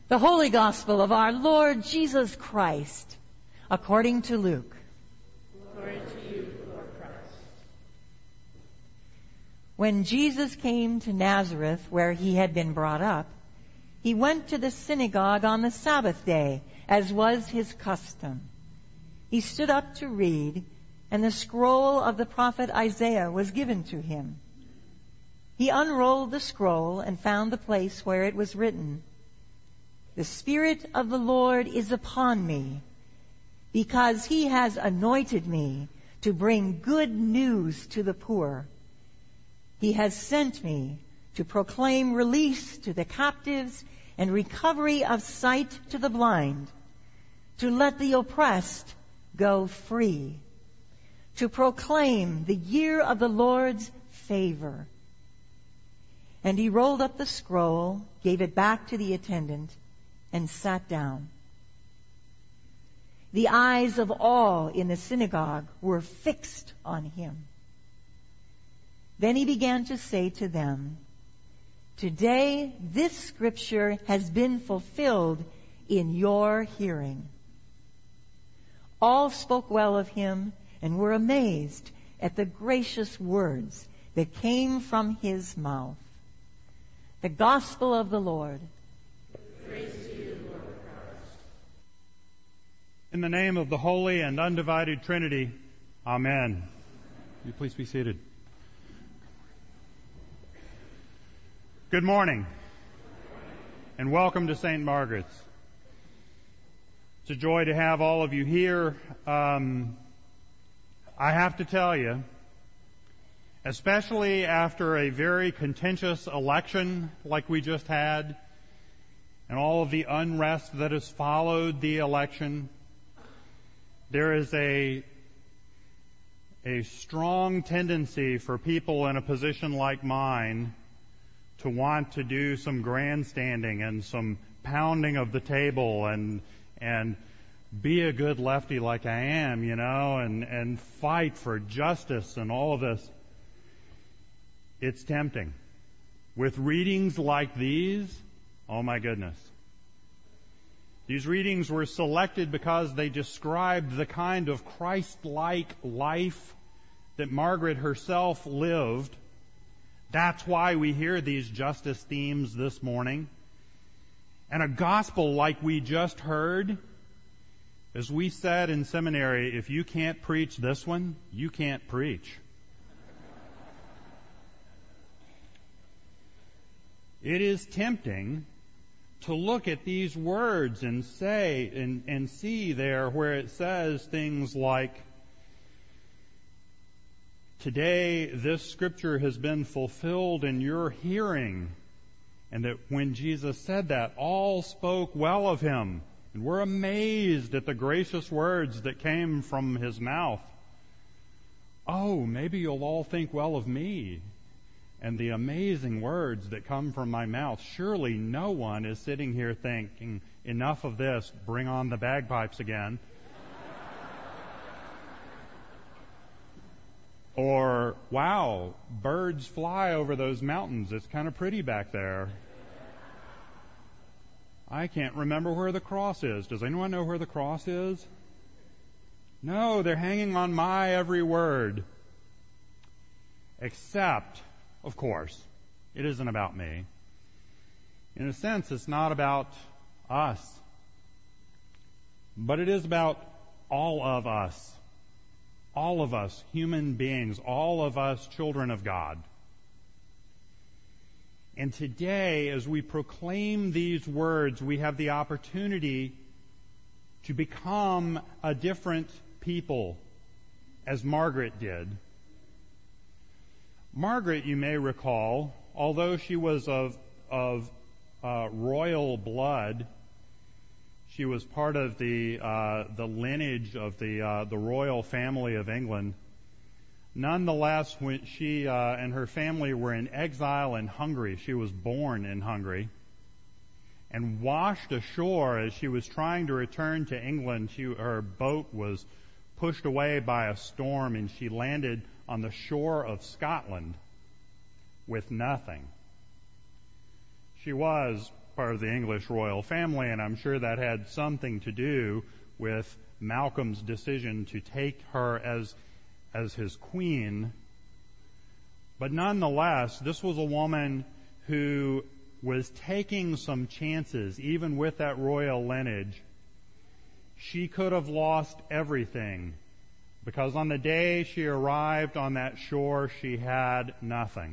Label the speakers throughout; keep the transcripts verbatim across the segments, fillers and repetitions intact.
Speaker 1: The Holy Gospel of our Lord Jesus Christ, according to Luke.
Speaker 2: Glory to you, Lord Christ.
Speaker 1: When Jesus came to Nazareth, where he had been brought up, he went to the synagogue on the Sabbath day, as was his custom. He stood up to read, and the scroll of the prophet Isaiah was given to him. He unrolled the scroll and found the place where it was written, "The Spirit of the Lord is upon me, because he has anointed me to bring good news to the poor. He has sent me to proclaim release to the captives and recovery of sight to the blind, to let the oppressed go free, to proclaim the year of the Lord's favor." And he rolled up the scroll, gave it back to the attendant, and sat down. The eyes of all in the synagogue were fixed on him. Then he began to say to them, "Today this scripture has been fulfilled in your hearing." All spoke well of him and were amazed at the gracious words that came from his mouth. The Gospel of the Lord.
Speaker 2: Praise to you, Lord Christ.
Speaker 3: In the name of the Holy and Undivided Trinity, Amen. Will you please be seated? Good morning, and welcome to Saint Margaret's. It's a joy to have all of you here. Um, I have to tell you, especially after a very contentious election like we just had, and all of the unrest that has followed the election, there is a a strong tendency for people in a position like mine to want to do some grandstanding and some pounding of the table and and be a good lefty like I am, you know, and, and fight for justice and all of this. It's tempting. With readings like these, oh my goodness. These readings were selected because they described the kind of Christ-like life that Margaret herself lived. That's why we hear these justice themes this morning. And a gospel like we just heard, as we said in seminary, if you can't preach this one, you can't preach. It is tempting to look at these words and say and, and see there where it says things like, "Today this scripture has been fulfilled in your hearing," and that when Jesus said that, all spoke well of him and were amazed at the gracious words that came from his mouth. Oh, maybe you'll all think well of me and the amazing words that come from my mouth. Surely no one is sitting here thinking, enough of this, bring on the bagpipes again. Or, wow, birds fly over those mountains. It's kind of pretty back there. I can't remember where the cross is. Does anyone know where the cross is? No, they're hanging on my every word. Except, of course, it isn't about me. In a sense, it's not about us. But it is about all of us. All of us, human beings, all of us children of God. And today, as we proclaim these words, we have the opportunity to become a different people, as Margaret did. Margaret, you may recall, although she was of, of uh, royal blood, she was part of the uh, the lineage of the uh, the royal family of England. Nonetheless, when she uh, and her family were in exile in Hungary, she was born in Hungary, and washed ashore as she was trying to return to England. She, her boat was pushed away by a storm, and she landed on the shore of Scotland with nothing. She was part of the English royal family, and I'm sure that had something to do with Malcolm's decision to take her as, as his queen. But nonetheless, this was a woman who was taking some chances, even with that royal lineage. She could have lost everything, because on the day she arrived on that shore, she had nothing.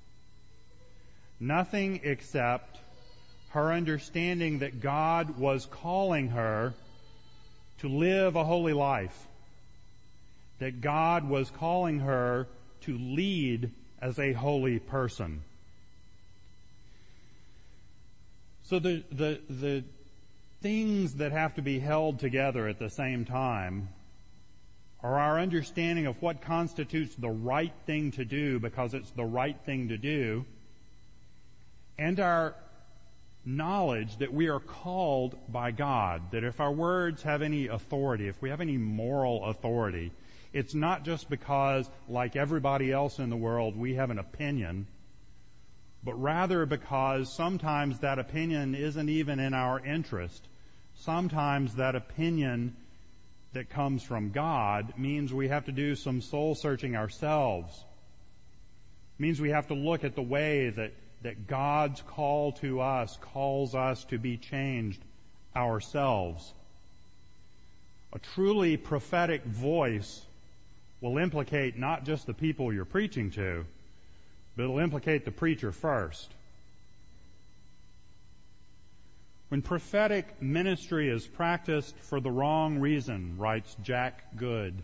Speaker 3: Nothing except her understanding that God was calling her to live a holy life, that God was calling her to lead as a holy person. So the, the, the things that have to be held together at the same time are our understanding of what constitutes the right thing to do because it's the right thing to do, and our knowledge that we are called by God, that if our words have any authority, if we have any moral authority, it's not just because, like everybody else in the world, we have an opinion, but rather because sometimes that opinion isn't even in our interest. Sometimes that opinion that comes from God means we have to do some soul searching ourselves. It means we have to look at the way that that God's call to us calls us to be changed ourselves. A truly prophetic voice will implicate not just the people you're preaching to, but it'll implicate the preacher first. When prophetic ministry is practiced for the wrong reason, writes Jack Good,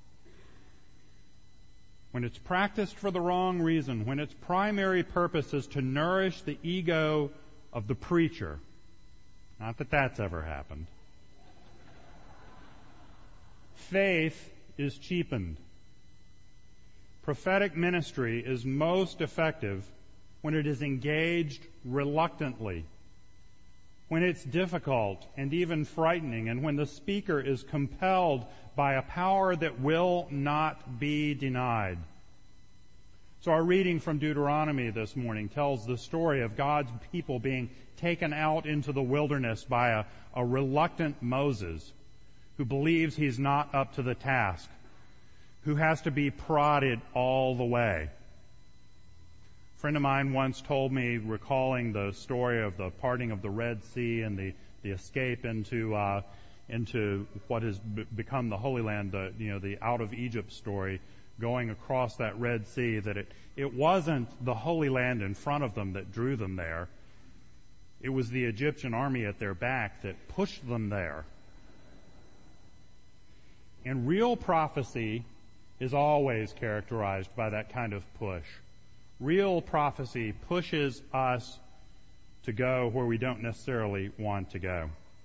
Speaker 3: when it's practiced for the wrong reason, when its primary purpose is to nourish the ego of the preacher, not that that's ever happened, faith is cheapened. Prophetic ministry is most effective when it is engaged reluctantly, when it's difficult and even frightening, and when the speaker is compelled by a power that will not be denied. So our reading from Deuteronomy this morning tells the story of God's people being taken out into the wilderness by a, a reluctant Moses who believes he's not up to the task, who has to be prodded all the way. A friend of mine once told me, recalling the story of the parting of the Red Sea and the, the escape into uh, into what has b- become the Holy Land, the you know the out of Egypt story, going across that Red Sea, that it it wasn't the Holy Land in front of them that drew them there. It was the Egyptian army at their back that pushed them there. And real prophecy is always characterized by that kind of push. Real prophecy pushes us to go where we don't necessarily want to go.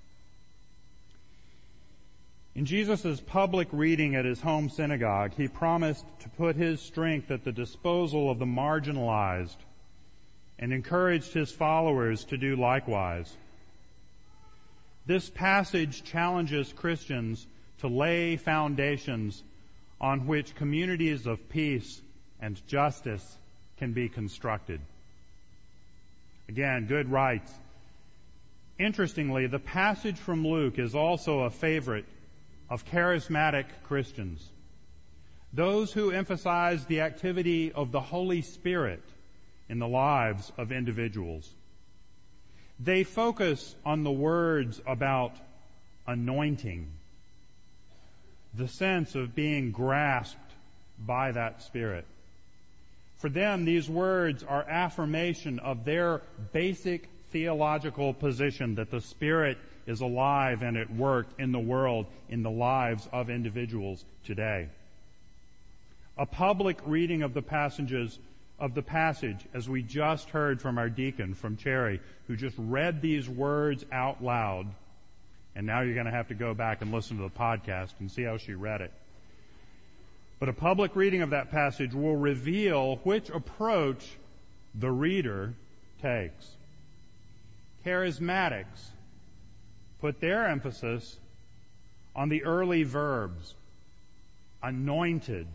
Speaker 3: In Jesus' public reading at his home synagogue, he promised to put his strength at the disposal of the marginalized and encouraged his followers to do likewise. This passage challenges Christians to lay foundations on which communities of peace and justice can be constructed. Again, Good writes, interestingly, the passage from Luke is also a favorite of charismatic Christians, those who emphasize the activity of the Holy Spirit in the lives of individuals. They focus on the words about anointing, the sense of being grasped by that Spirit. For them, these words are affirmation of their basic theological position that the Spirit is alive and at work in the world, in the lives of individuals today. A public reading of the passages of the passage, as we just heard from our deacon from Cherry, who just read these words out loud, and now you're going to have to go back and listen to the podcast and see how she read it. But a public reading of that passage will reveal which approach the reader takes. Charismatics put their emphasis on the early verbs: anointed,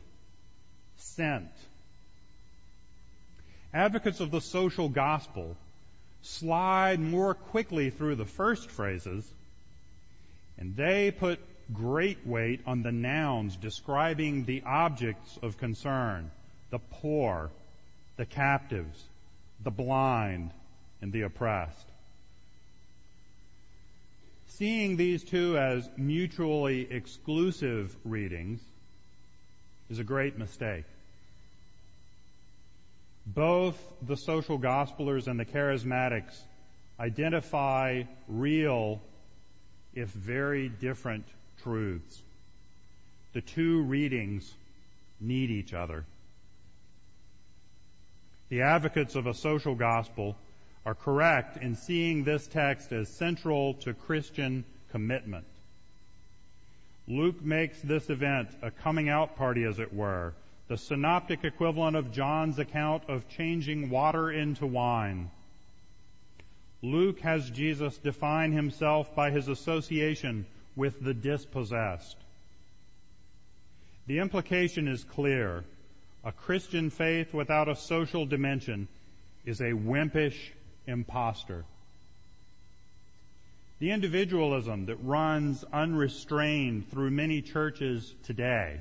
Speaker 3: sent. Advocates of the social gospel slide more quickly through the first phrases, and they put great weight on the nouns describing the objects of concern, the poor, the captives, the blind, and the oppressed. Seeing these two as mutually exclusive readings is a great mistake. Both the social gospelers and the charismatics identify real, if very different, truths. The two readings need each other. The advocates of a social gospel are correct in seeing this text as central to Christian commitment. Luke makes this event a coming out party, as it were, the synoptic equivalent of John's account of changing water into wine. Luke has Jesus define himself by his association with the dispossessed. The implication is clear. A Christian faith without a social dimension is a wimpish impostor. The individualism that runs unrestrained through many churches today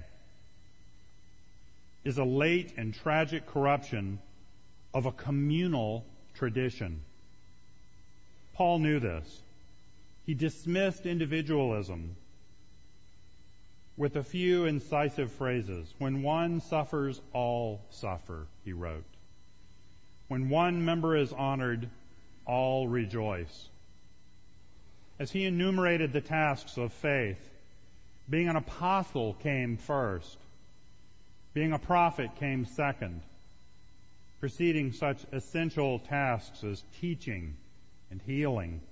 Speaker 3: is a late and tragic corruption of a communal tradition. Paul knew this. He dismissed individualism with a few incisive phrases. When one suffers, all suffer, he wrote. When one member is honored, all rejoice. As he enumerated the tasks of faith, being an apostle came first. Being a prophet came second, preceding such essential tasks as teaching and healing.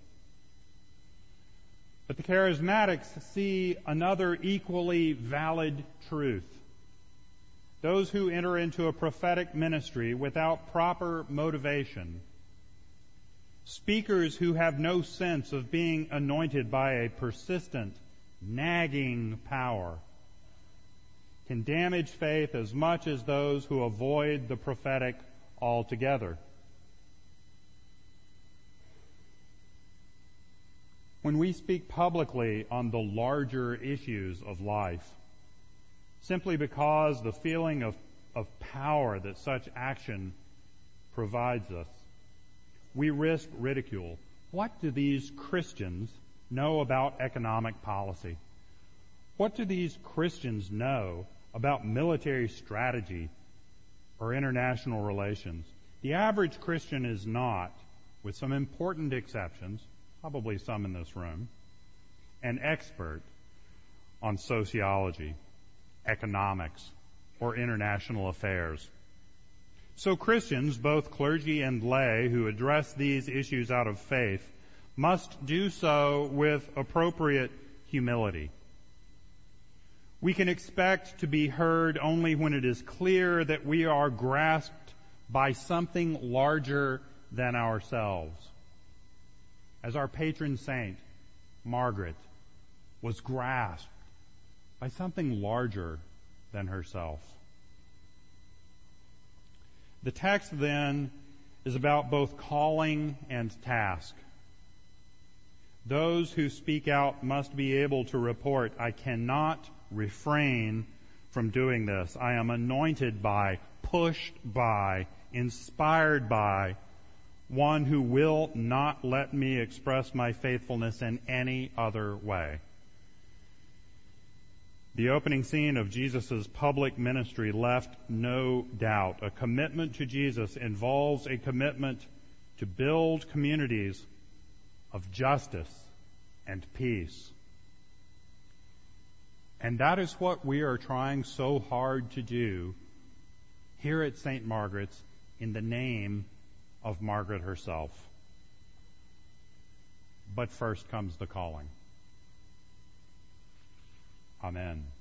Speaker 3: But the charismatics see another equally valid truth. Those who enter into a prophetic ministry without proper motivation, speakers who have no sense of being anointed by a persistent, nagging power, can damage faith as much as those who avoid the prophetic altogether. When we speak publicly on the larger issues of life, simply because the feeling of, of power that such action provides us, we risk ridicule. What do these Christians know about economic policy? What do these Christians know about military strategy or international relations? The average Christian is not, with some important exceptions, probably some in this room, an expert on sociology, economics, or international affairs. So Christians, both clergy and lay, who address these issues out of faith, must do so with appropriate humility. We can expect to be heard only when it is clear that we are grasped by something larger than ourselves. As our patron saint, Margaret, was grasped by something larger than herself. The text then is about both calling and task. Those who speak out must be able to report, I cannot refrain from doing this. I am anointed by, pushed by, inspired by one who will not let me express my faithfulness in any other way. The opening scene of Jesus' public ministry left no doubt. A commitment to Jesus involves a commitment to build communities of justice and peace. And that is what we are trying so hard to do here at Saint Margaret's in the name of Margaret herself. But first comes the calling. Amen.